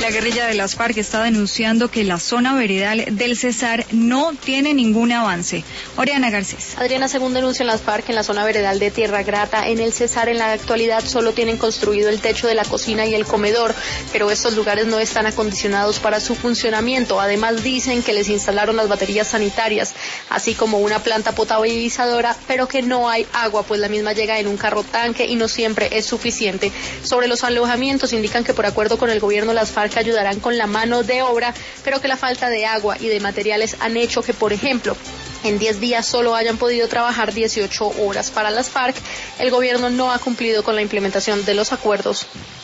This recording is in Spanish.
La guerrilla de las FARC está denunciando que la zona veredal del Cesar no tiene ningún avance. Oriana Garcés. Adriana, según denuncian las FARC, en la zona veredal de Tierra Grata, en el Cesar, en la actualidad solo tienen construido el techo de la cocina y el comedor, pero estos lugares no están acondicionados para su funcionamiento. Además, dicen que les instalaron las baterías sanitarias, así como una planta potabilizadora, pero que no hay agua, pues la misma llega en un carro tanque y no siempre es suficiente. Sobre los alojamientos, indican que por acuerdo con el gobierno las FARC ayudarán con la mano de obra, pero que la falta de agua y de materiales han hecho que, por ejemplo, en 10 días solo hayan podido trabajar 18 horas. Para las FARC, el gobierno no ha cumplido con la implementación de los acuerdos.